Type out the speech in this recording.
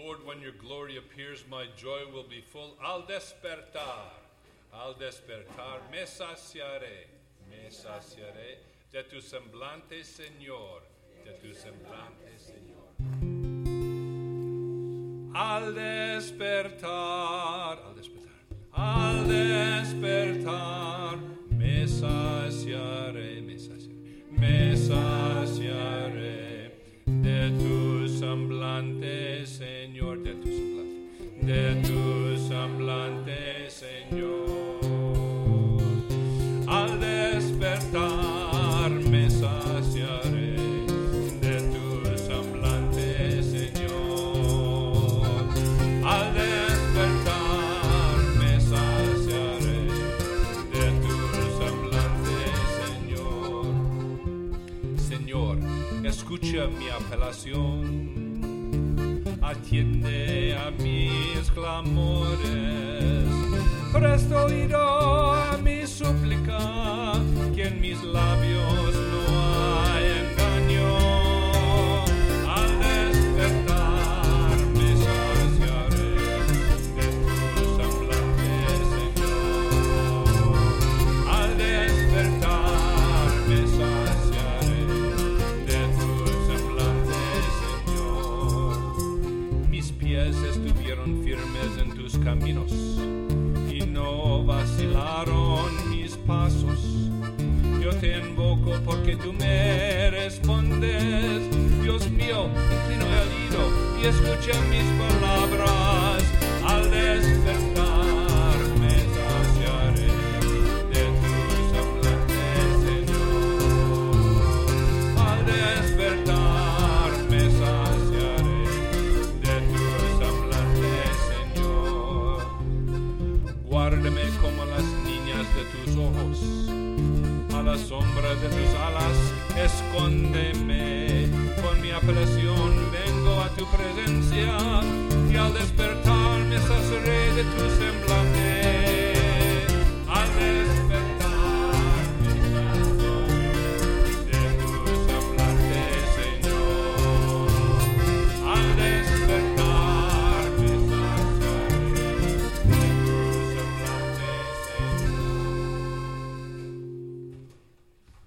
Lord, when your glory appears, my joy will be full. Al despertar, me saciaré de tu semblante, Señor, de tu semblante, Señor. Al despertar, me saciaré de tu semblante, Señor, de tu semblante, Señor. Al despertar me saciaré de tu semblante, Señor. Al despertar me saciaré de tu semblante, Señor. Señor, escucha mi apelación, atiende a mis clamores, presta oído a mi súplica, que en mis labios no hay engaño. Al despertar me saciaré de tu semblante, Señor. Al despertar me saciaré de tu semblante, Señor. Mis pies estuvieron firmes en tus caminos y no vacilaron mis pasos. Yo te invoco porque tú me respondes. Dios mío, inclino el oído y escucha mis palabras. Al despertar me saciaré de tu semblante, Señor. Al despertar me saciaré de tu semblante, Señor. Guárdame como las niñas de tus ojos, a la sombra de tus alas escóndeme. Con mi apelación vengo a tu presencia y al despertar me saciaré de tu semblante.